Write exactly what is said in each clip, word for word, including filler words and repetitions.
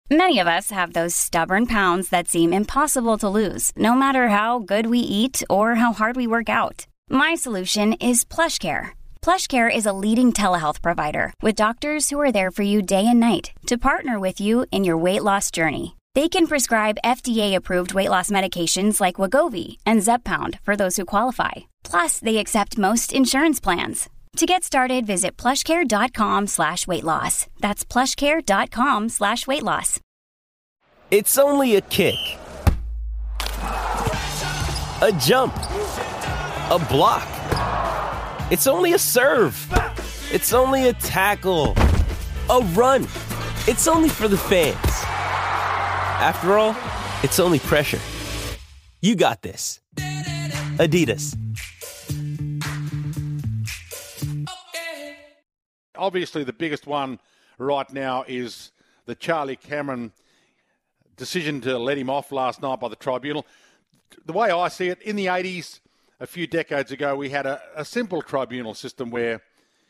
Many of us have those stubborn pounds that seem impossible to lose, no matter how good we eat or how hard we work out. My solution is PlushCare. PlushCare is a leading telehealth provider with doctors who are there for you day and night to partner with you in your weight loss journey. They can prescribe F D A-approved weight loss medications like Wegovy and Zepbound for those who qualify. Plus, they accept most insurance plans. To get started, visit plushcare.com slash weight loss. That's plushcare.com slash weight loss. It's only a kick, a jump, a block. It's only a serve. It's only a tackle, a run. It's only for the fans. After all, it's only pressure. You got this. Adidas. Obviously, the biggest one right now is the Charlie Cameron decision to let him off last night by the tribunal. The way I see it, in the eighties, a few decades ago, we had a, a simple tribunal system where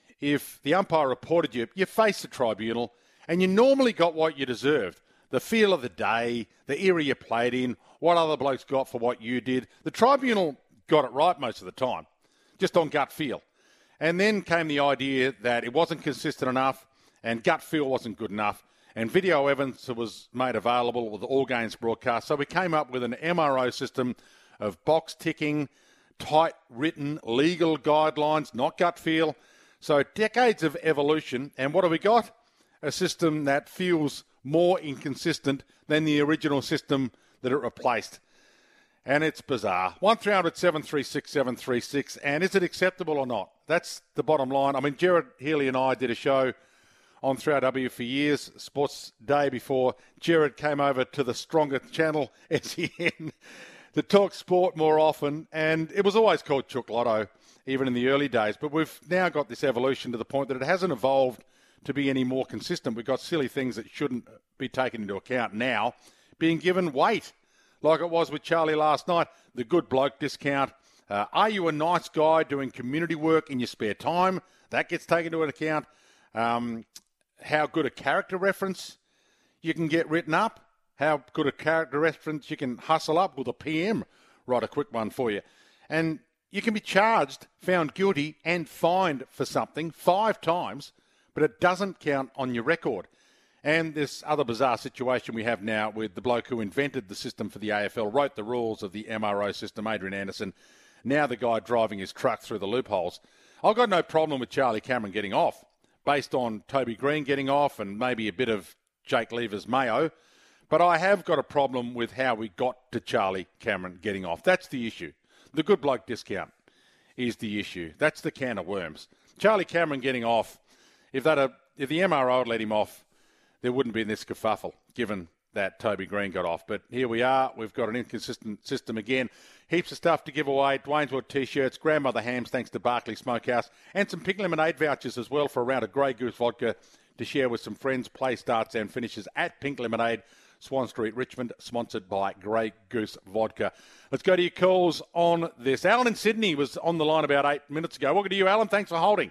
if the umpire reported you, you faced the tribunal and you normally got what you deserved. The feel of the day, the era you played in, what other blokes got for what you did. The tribunal got it right most of the time, just on gut feel. And then came the idea that it wasn't consistent enough and gut feel wasn't good enough, and video evidence was made available with all games broadcast. So we came up with an M R O system of box ticking, tight written legal guidelines, not gut feel. So decades of evolution, and what have we got? A system that feels more inconsistent than the original system that it replaced. And it's bizarre. one three hundred seven three six seven three six. And is it acceptable or not? That's the bottom line. I mean, Gerard Healy and I did a show on three R W for years, Sports Day, before Gerard came over to the stronger channel, S E N, to talk sport more often. And it was always called Chook Lotto, even in the early days. But we've now got this evolution to the point that it hasn't evolved to be any more consistent. We've got silly things that shouldn't be taken into account now being given weight, like it was with Charlie last night. The good bloke discount. Uh, are you a nice guy doing community work in your spare time? That gets taken into account. Um, how good a character reference you can get written up. How good a character reference you can hustle up with a P M. Write a quick one for you. And you can be charged, found guilty and fined for something five times, but it doesn't count on your record. And this other bizarre situation we have now with the bloke who invented the system for the A F L, wrote the rules of the M R O system, Adrian Anderson, now the guy driving his truck through the loopholes. I've got no problem with Charlie Cameron getting off, based on Toby Green getting off and maybe a bit of Jake Lever's mayo. But I have got a problem with how we got to Charlie Cameron getting off. That's the issue. The good bloke discount is the issue. That's the can of worms. Charlie Cameron getting off, if that a, if the M R O had let him off, there wouldn't be this kerfuffle, given that Toby Green got off. But here we are. We've got an inconsistent system again. Heaps of stuff to give away. Dwayne's T-shirts, grandmother hams thanks to Barclay Smokehouse, and some pink lemonade vouchers as well for a round of Grey Goose vodka to share with some friends. Play starts and finishes at Pink Lemonade, Swan Street, Richmond, sponsored by Grey Goose Vodka. Let's go to your calls on this. Alan in Sydney was on the line about eight minutes ago. Welcome to you, Alan. Thanks for holding.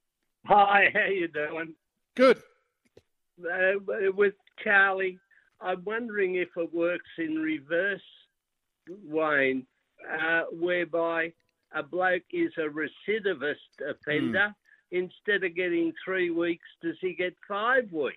Hi, how you doing? Good. Uh, with Charlie, I'm wondering if it works in reverse, Wayne, uh, whereby a bloke is a recidivist offender. Mm. Instead of getting three weeks, does he get five weeks?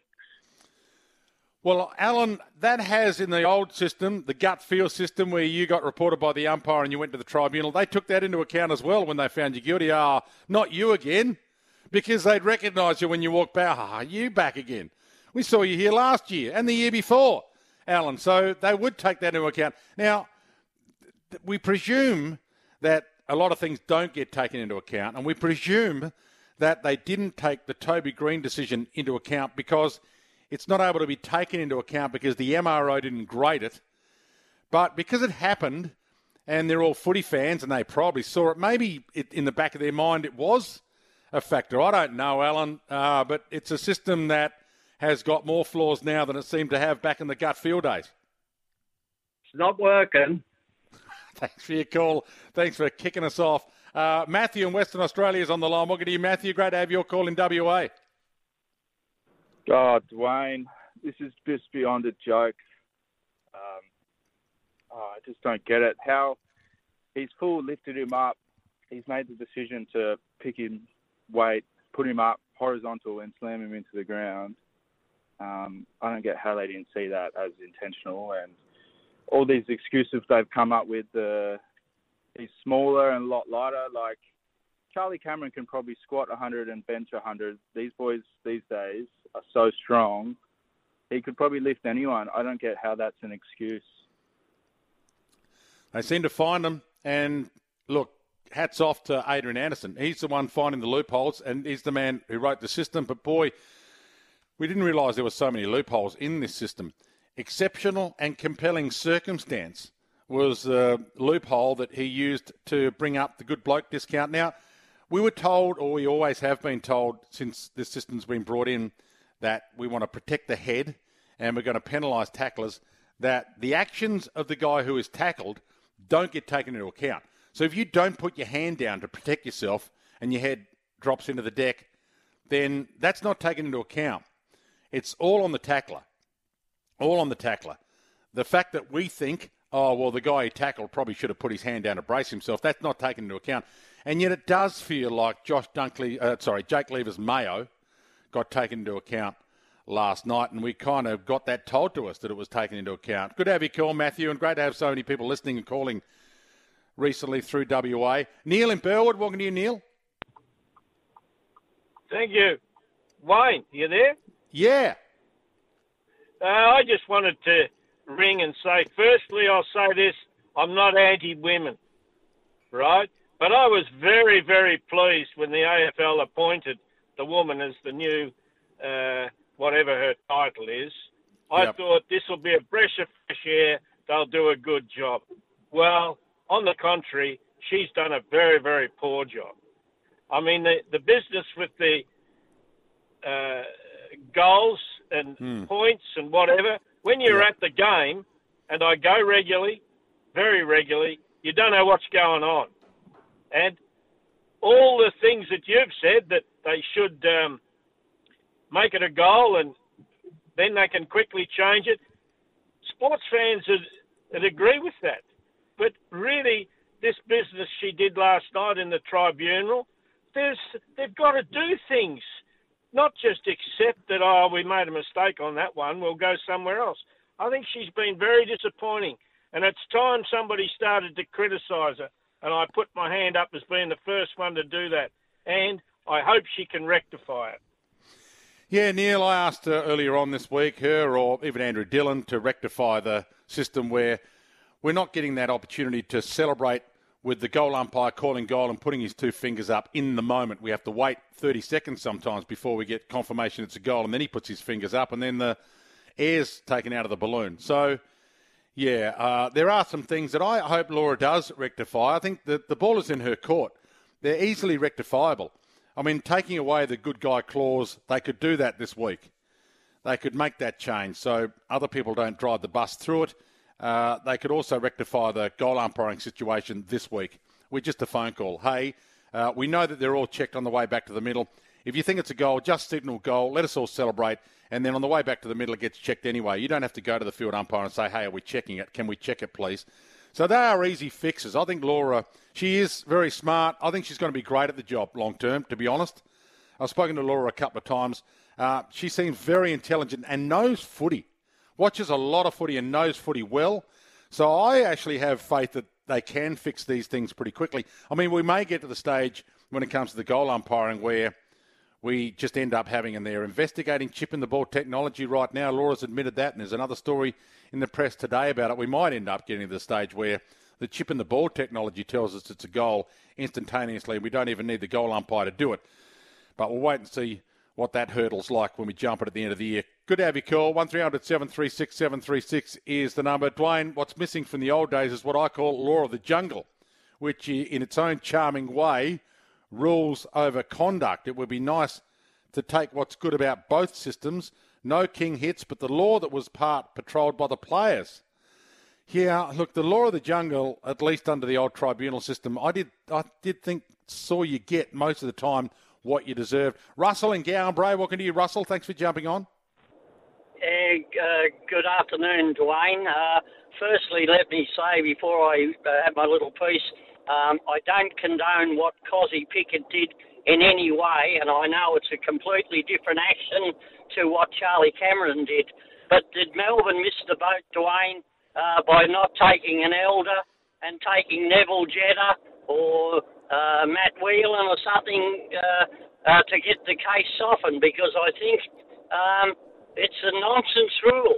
Well, Alan, that has in the old system, the gut feel system where you got reported by the umpire and you went to the tribunal, they took that into account as well when they found you guilty. Ah, not you again, because they'd recognise you when you walk back. Ah, you back again. We saw you here last year and the year before, Alan. So they would take that into account. Now, we presume that a lot of things don't get taken into account, and we presume that they didn't take the Toby Green decision into account because it's not able to be taken into account because the M R O didn't grade it. But because it happened, and they're all footy fans, and they probably saw it, maybe it, in the back of their mind it was a factor. I don't know, Alan, uh, but it's a system that has got more flaws now than it seemed to have back in the gut feel days. It's not working. Thanks for your call. Thanks for kicking us off. Uh, Matthew in Western Australia is on the line. Welcome to you, Matthew. Great to have your call in W A. Oh, Dwayne, this is just beyond a joke. Um, oh, I just don't get it. How he's full lifted him up. He's made the decision to pick him weight, put him up horizontal and slam him into the ground. Um, I don't get how they didn't see that as intentional. And all these excuses they've come up with, uh, he's smaller and a lot lighter. Like, Charlie Cameron can probably squat one hundred and bench one hundred. These boys these days are so strong. He could probably lift anyone. I don't get how that's an excuse. They seem to find them. And, look, hats off to Adrian Anderson. He's the one finding the loopholes, and he's the man who wrote the system. But, boy, we didn't realise there were so many loopholes in this system. Exceptional and compelling circumstance was the loophole that he used to bring up the good bloke discount. Now, we were told, or we always have been told since this system's been brought in, that we want to protect the head and we're going to penalise tacklers, that the actions of the guy who is tackled don't get taken into account. So if you don't put your hand down to protect yourself and your head drops into the deck, then that's not taken into account. It's all on the tackler. All on the tackler. The fact that we think, oh, well, the guy he tackled probably should have put his hand down to brace himself, that's not taken into account. And yet it does feel like Josh Dunkley, uh, sorry, Jake Lever's Mayo got taken into account last night, and we kind of got that told to us that it was taken into account. Good to have you call, Matthew, and great to have so many people listening and calling recently through W A. Neil in Burwood, welcome to you, Neil. Thank you. Wayne, you there? Yeah. Uh, I just wanted to ring and say, firstly, I'll say this, I'm not anti-women, right? But I was very, very pleased when the A F L appointed the woman as the new, uh, whatever her title is. I Yep. thought this will be a breath of fresh air. They'll do a good job. Well, on the contrary, she's done a very, very poor job. I mean, the, the business with the uh, goals and Hmm. points and whatever, when you're Yeah. at the game, and I go regularly, very regularly, you don't know what's going on. And all the things that you've said, that they should um, make it a goal and then they can quickly change it, sports fans would, would agree with that. But really, this business she did last night in the tribunal, there's, they've got to do things, not just accept that, oh, we made a mistake on that one, we'll go somewhere else. I think she's been very disappointing, and it's time somebody started to criticise her, and I put my hand up as being the first one to do that, and I hope she can rectify it. Yeah, Neil, I asked her earlier on this week, her or even Andrew Dillon, to rectify the system where we're not getting that opportunity to celebrate with the goal umpire calling goal and putting his two fingers up in the moment. We have to wait thirty seconds sometimes before we get confirmation it's a goal, and then he puts his fingers up, and then the air's taken out of the balloon. So, yeah, uh, there are some things that I hope Laura does rectify. I think that the ball is in her court. They're easily rectifiable. I mean, taking away the good guy clause, they could do that this week. They could make that change so other people don't drive the bus through it. Uh, they could also rectify the goal umpiring situation this week with just a phone call. Hey, uh, we know that they're all checked on the way back to the middle. If you think it's a goal, just signal goal. Let us all celebrate. And then on the way back to the middle, it gets checked anyway. You don't have to go to the field umpire and say, hey, are we checking it? Can we check it, please? So they are easy fixes. I think Laura, she is very smart. I think she's going to be great at the job long term, to be honest. I've spoken to Laura a couple of times. Uh, she seems very intelligent and knows footy. Watches a lot of footy and knows footy well. So I actually have faith that they can fix these things pretty quickly. I mean, we may get to the stage when it comes to the goal umpiring where we just end up having, and they're investigating chip in the ball technology right now. Laura's admitted that, and there's another story in the press today about it. We might end up getting to the stage where the chip in the ball technology tells us it's a goal instantaneously. We don't even need the goal umpire to do it. But we'll wait and see what that hurdle's like when we jump it at the end of the year. Good to have you call. one three hundred seven three six seven three six is the number. Dwayne, what's missing from the old days is what I call law of the jungle, which in its own charming way rules over conduct. It would be nice to take what's good about both systems. No king hits, but the law that was part patrolled by the players. Yeah, look, the law of the jungle, at least under the old tribunal system, I did I did think saw you get most of the time what you deserved. Russell in Gowan Bray, welcome to you, Russell. Thanks for jumping on. Uh, uh, good afternoon, Dwayne. Uh, firstly, let me say before I uh, have my little piece, um, I don't condone what Cozzy Pickett did in any way, and I know it's a completely different action to what Charlie Cameron did. But did Melbourne miss the boat, Dwayne, uh, by not taking an elder and taking Neville Jetta or uh, Matt Whelan or something uh, uh, to get the case softened? Because I think um, it's a nonsense rule.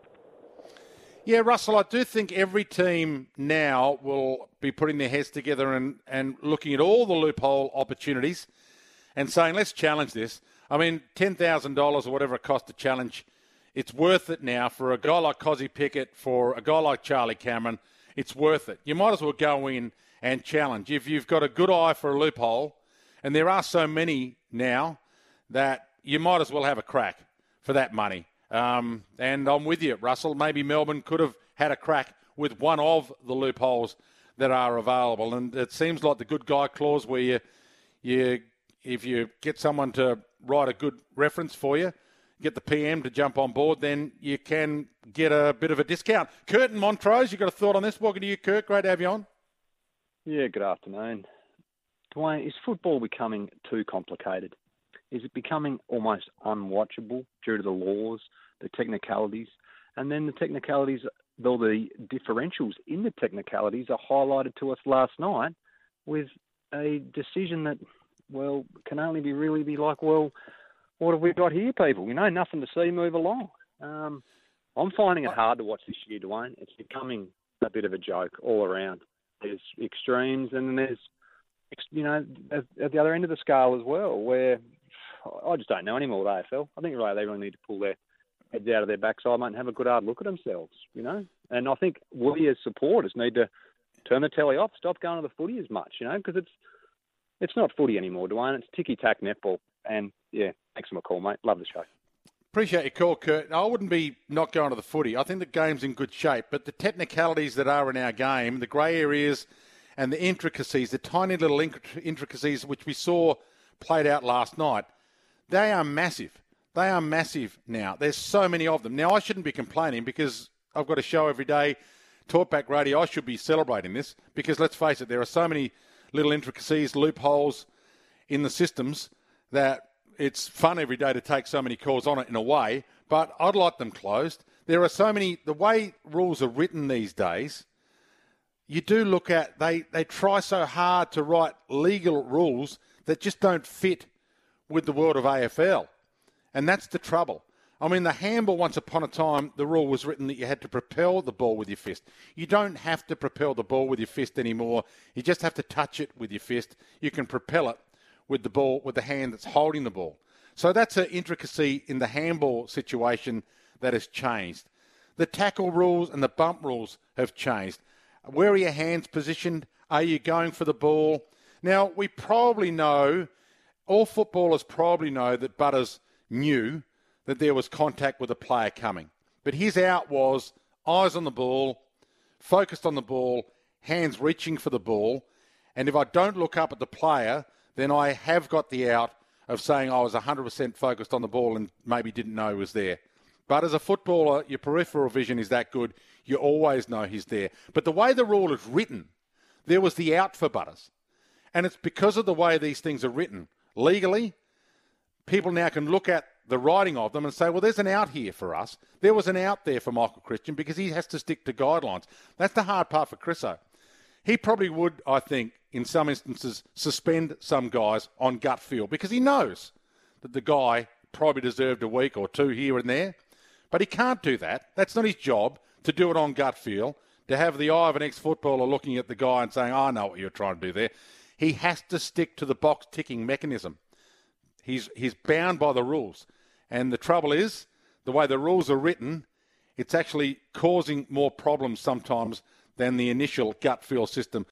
Yeah, Russell, I do think every team now will be putting their heads together and, and looking at all the loophole opportunities and saying, let's challenge this. I mean, ten thousand dollars or whatever it costs to challenge, it's worth it now for a guy like Cozzy Pickett, for a guy like Charlie Cameron. It's worth it. You might as well go in and challenge. If you've got a good eye for a loophole, and there are so many now, that you might as well have a crack for that money. Um, and I'm with you, Russell. Maybe Melbourne could have had a crack with one of the loopholes that are available. And it seems like the good guy clause where you, you, if you get someone to write a good reference for you, get the P M to jump on board, then you can get a bit of a discount. Kurt and Montrose, you got a thought on this? Welcome to you, Kurt. Great to have you on. Yeah, good afternoon. Dwayne, is football becoming too complicated? Is it becoming almost unwatchable due to the laws, the technicalities, and then the technicalities, though the differentials in the technicalities are highlighted to us last night with a decision that, well, can only be really be like, well, what have we got here, people? You know, nothing to see, move along. Um, I'm finding it hard to watch this year, Dwayne. It's becoming a bit of a joke all around. There's extremes and then there's, you know, at, at the other end of the scale as well, where I just don't know anymore with A F L. I think really they really need to pull their heads out of their backside, mate, and have a good hard look at themselves, you know. And I think we as supporters need to turn the telly off, stop going to the footy as much, you know, because it's it's not footy anymore, Dwayne. It's ticky-tack netball. And, yeah, thanks for my call, mate. Love the show. Appreciate your call, Kurt. I wouldn't be not going to the footy. I think the game's in good shape, but the technicalities that are in our game, the grey areas and the intricacies, the tiny little intricacies which we saw played out last night, they are massive. They are massive now. There's so many of them. Now, I shouldn't be complaining because I've got a show every day, Talkback Radio. I should be celebrating this because, let's face it, there are so many little intricacies, loopholes in the systems that it's fun every day to take so many calls on it in a way, but I'd like them closed. There are so many, the way rules are written these days, you do look at, they, they try so hard to write legal rules that just don't fit with the world of A F L. And that's the trouble. I mean, the handball, once upon a time, the rule was written that you had to propel the ball with your fist. You don't have to propel the ball with your fist anymore. You just have to touch it with your fist. You can propel it with the ball, with the hand that's holding the ball. So that's an intricacy in the handball situation that has changed. The tackle rules and the bump rules have changed. Where are your hands positioned? Are you going for the ball? Now, we probably know, all footballers probably know that Butters knew that there was contact with a player coming. But his out was eyes on the ball, focused on the ball, hands reaching for the ball. And if I don't look up at the player, then I have got the out of saying I was one hundred percent focused on the ball and maybe didn't know he was there. But as a footballer, your peripheral vision is that good, you always know he's there. But the way the rule is written, there was the out for Butters. And it's because of the way these things are written. Legally, people now can look at the writing of them and say, well, there's an out here for us. There was an out there for Michael Christian because he has to stick to guidelines. That's the hard part for Chriso. He probably would, I think, in some instances, suspend some guys on gut feel because he knows that the guy probably deserved a week or two here and there. But he can't do that. That's not his job, to do it on gut feel, to have the eye of an ex-footballer looking at the guy and saying, oh, I know what you're trying to do there. He has to stick to the box-ticking mechanism. He's, he's bound by the rules. And the trouble is, the way the rules are written, it's actually causing more problems sometimes than the initial gut feel system